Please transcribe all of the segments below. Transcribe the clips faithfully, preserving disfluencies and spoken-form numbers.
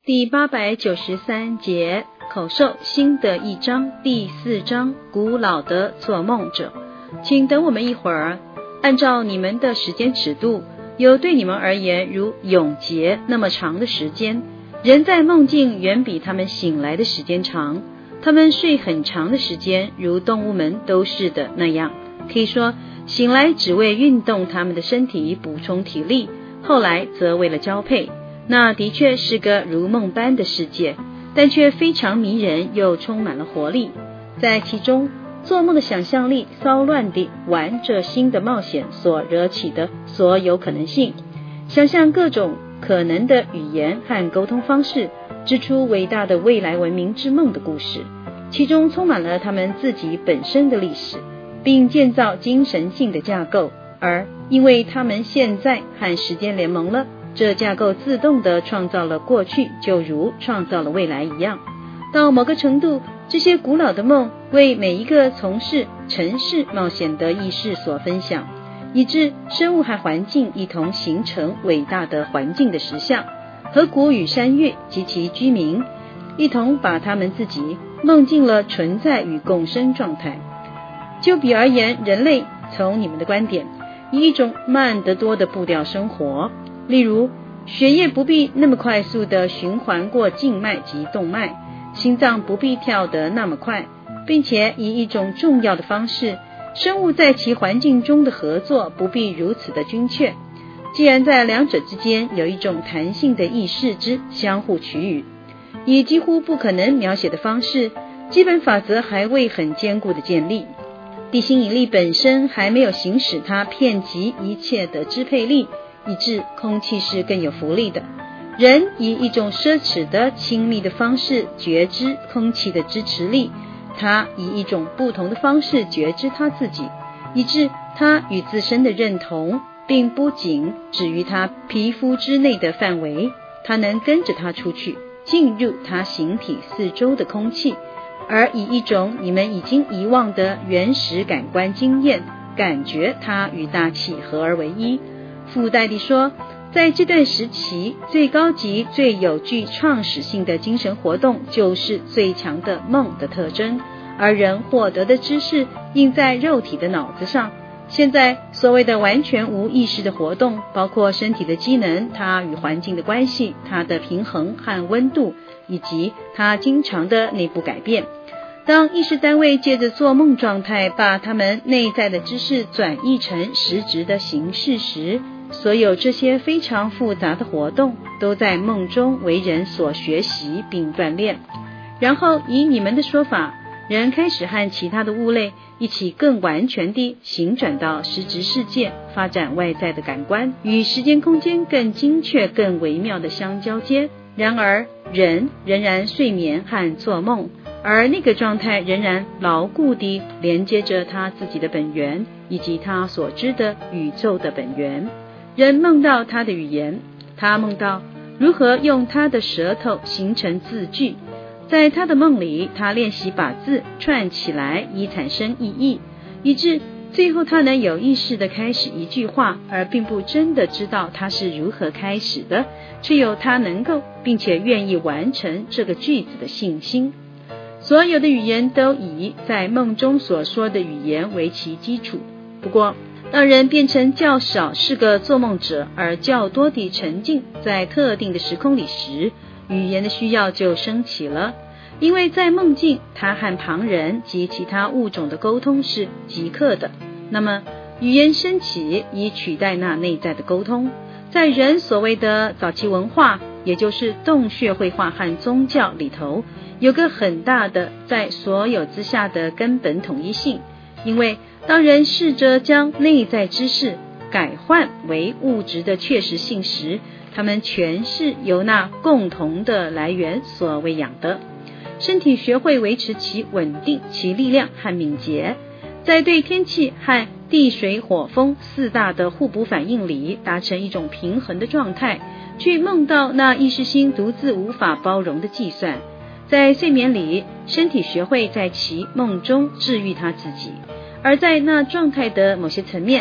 第八百九十三节口授新的一章，第四章古老的做梦者。请等我们一会儿，按照你们的时间尺度，有对你们而言如永劫那么长的时间。人在梦境远比他们醒来的时间长，他们睡很长的时间，如动物们都是的那样。可以说，醒来只为运动他们的身体，补充体力，后来则为了交配。那的确是个如梦般的世界，但却非常迷人，又充满了活力。在其中，做梦的想象力骚乱地玩着新的冒险所惹起的所有可能性，想象各种可能的语言和沟通方式，织出伟大的未来文明之梦的故事，其中充满了他们自己本身的历史，并建造精神性的架构。而因为他们现在和时间联盟了，这架构自动地创造了过去，就如创造了未来一样。到某个程度，这些古老的梦为每一个从事城市冒险的意识所分享，以致生物和环境一同形成伟大的环境的实相。河谷与山岳及其居民一同把他们自己梦进了存在与共生状态。就比而言，人类从你们的观点，以一种慢得多的步调生活，例如血液不必那么快速地循环过静脉及动脉，心脏不必跳得那么快，并且以一种重要的方式，生物在其环境中的合作不必如此的精确。既然在两者之间有一种弹性的意识之相互取予，以几乎不可能描写的方式，基本法则还未很坚固的建立，地心引力本身还没有行使它遍及一切的支配力，以致空气是更有浮力的。人以一种奢侈的亲密的方式觉知空气的支持力，他以一种不同的方式觉知他自己，以致他与自身的认同并不仅止于他皮肤之内的范围，他能跟着他出去，进入他形体四周的空气，而以一种你们已经遗忘的原始感官经验，感觉它与大气合而为一。附带地说，在这段时期，最高级、最有具创始性的精神活动就是最强的梦的特征，而人获得的知识印在肉体的脑子上。现在所谓的完全无意识的活动，包括身体的机能，它与环境的关系，它的平衡和温度，以及它经常的内部改变。当意识单位借着做梦状态把他们内在的知识转译成实质的形式时，所有这些非常复杂的活动都在梦中为人所学习并锻炼。然后以你们的说法，人开始和其他的物类一起更完全地行转到实质世界，发展外在的感官，与时间空间更精确更微妙的相交接。然而人仍然睡眠和做梦，而那个状态仍然牢固地连接着他自己的本源，以及他所知的宇宙的本源。人梦到他的语言，他梦到如何用他的舌头形成字句。在他的梦里，他练习把字串起来以产生意义，以致最后他能有意识地开始一句话，而并不真的知道他是如何开始的，却有他能够并且愿意完成这个句子的信心。所有的语言都以在梦中所说的语言为其基础。不过当人变成较少是个做梦者，而较多地沉浸在特定的时空里时，语言的需要就升起了。因为在梦境，他和旁人及其他物种的沟通是即刻的，那么语言升起以取代那内在的沟通。在人所谓的早期文化，也就是洞穴绘画和宗教里头，有个很大的在所有之下的根本统一性。因为当人试着将内在知识改换为物质的确实性时，他们全是由那共同的来源所喂养的。身体学会维持其稳定、其力量和敏捷，在对天气和地水火风四大的互补反应里达成一种平衡的状态，去梦到那意识心独自无法包容的计算。在睡眠里，身体学会在其梦中治愈他自己，而在那状态的某些层面，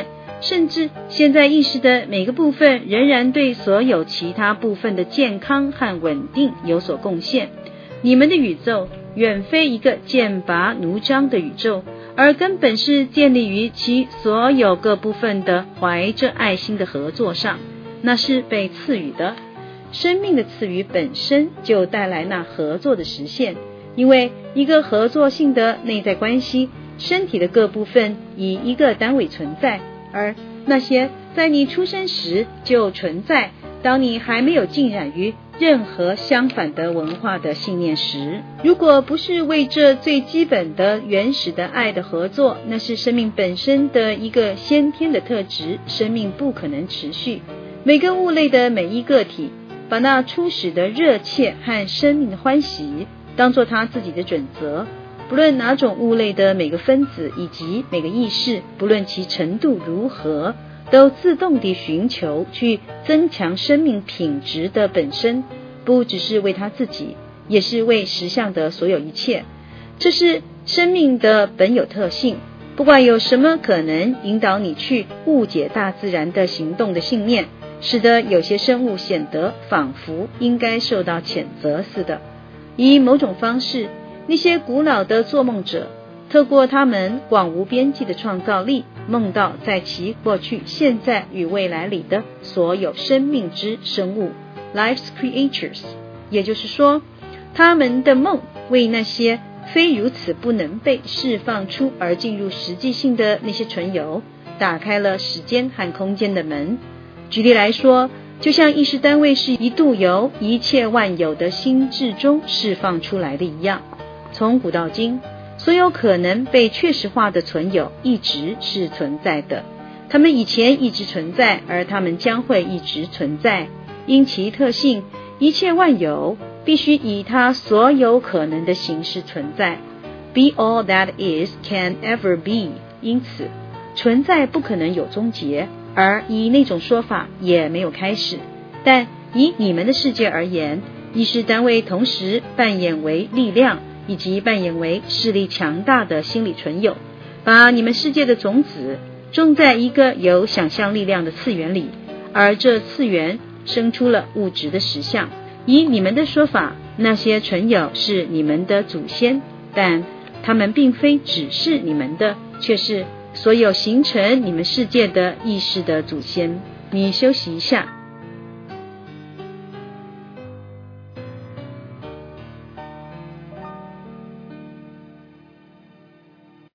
甚至现在意识的每个部分仍然对所有其他部分的健康和稳定有所贡献。你们的宇宙远非一个剑拔弩张的宇宙，而根本是建立于其所有各部分的怀着爱心的合作上，那是被赐予的。生命的赐予本身就带来那合作的实现，因为一个合作性的内在关系，身体的各部分以一个单位存在，而那些在你出生时就存在，当你还没有浸染于任何相反的文化的信念时，如果不是为这最基本的原始的爱的合作，那是生命本身的一个先天的特质，生命不可能持续。每个物类的每一个体把那初始的热切和生命的欢喜当作他自己的准则，不论哪种物类的每个分子以及每个意识，不论其程度如何，都自动地寻求去增强生命品质的本身，不只是为他自己，也是为实相的所有一切。这是生命的本有特性。不管有什么可能引导你去误解大自然的行动的信念，使得有些生物显得仿佛应该受到谴责似的。以某种方式，那些古老的做梦者透过他们广无边际的创造力，梦到在其过去、现在与未来里的所有生命之生物 Life's creatures， 也就是说，他们的梦为那些非如此不能被释放出而进入实际性的那些存有打开了时间和空间的门。举例来说，就像意识单位是一度由一切万有的心智中释放出来的一样，从古到今，所有可能被确实化的存有一直是存在的，它们以前一直存在，而它们将会一直存在。因其特性，一切万有必须以它所有可能的形式存在。 Be all that is can ever be， 因此存在不可能有终结，而以那种说法也没有开始。但以你们的世界而言，意识单位同时扮演为力量，以及扮演为势力强大的心理存有，把你们世界的种子种在一个有想象力量的次元里，而这次元生出了物质的实相。以你们的说法，那些存有是你们的祖先，但他们并非只是你们的，却是所有形成你们世界的意识的祖先。你休息一下。